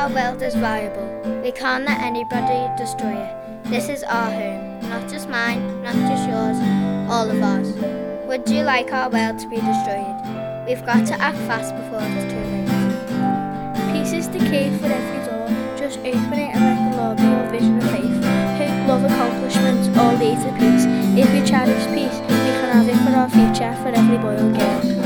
our world is valuable. We can't let anybody destroy it. This is our home, not just mine, not just yours, all of ours. Would you like our world to be destroyed? We've got to act fast before it's too late. Peace is the key for every door. Just open it and let the Lord be your vision of faith. Hope, love, accomplishments all lead to peace. If we cherish peace, we can have it for our future, for every boy and girl.